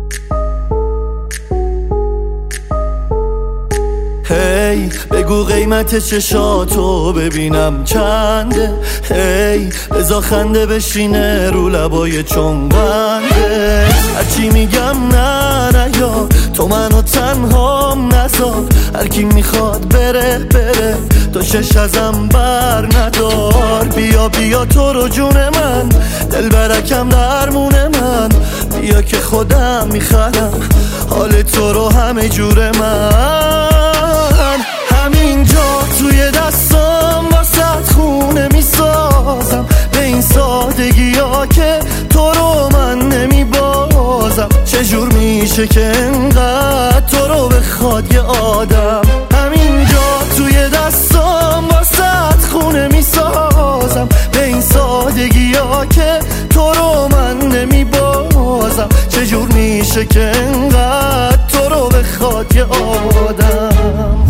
هی بگو قیمت چشاتو ببینم چنده، هی بزا خنده بشینه رو لبای چنبنده. هرچی میگم نه یا تو منو تنهام نذار، هر کی میخواد بره بره، تو چش ازم بر ندار. بیا بیا تو رو جون من، دل برکم درمون من، بیا که خودم میخرم حال تو رو همه جور من. همینجا توی دستام واسه خونه میسازم، به این سادگی ها که تو رو من نمیبازم. چجور میشه که انقدر تو رو بخواد یه آدم؟ همینجا توی دستام واسه خونه میسازم، به این سادگی ها که تو رو من نمیبازم. چجور میشه که انقدر تو رو بخواد یه آدم؟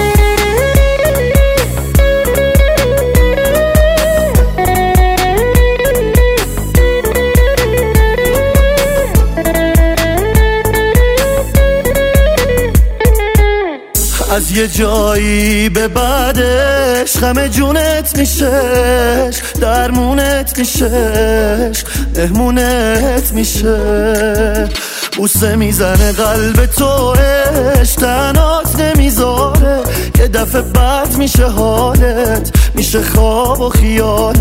از یه جایی به بعدش غم جونت میشه، درمونت میشه، مهمونت میشه. بوسه میزنه قلب تو، تنات نمیذاره، یه دفعه بد میشه حالت، میشه خواب و خیالت.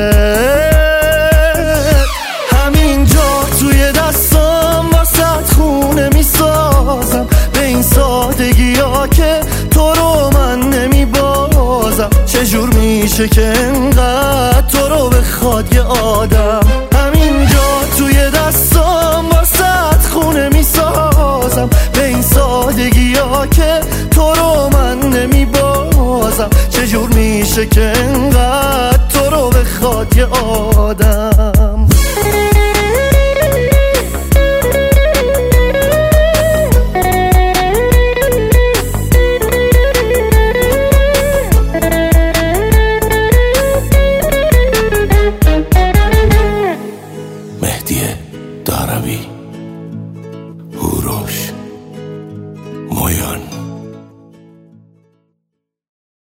همینجا توی دستام واسه خونه میسازم، به این سادگی ها که تو رو من نمیبازم. چجور میشه که انقدر تو رو بخواد یه آدم؟ همینجا توی دستام واسه خونه میسازم، به این سادگی ها که تو رو من نمیبازم. چجور میشه که انقدر تو رو بخواد یه آدم؟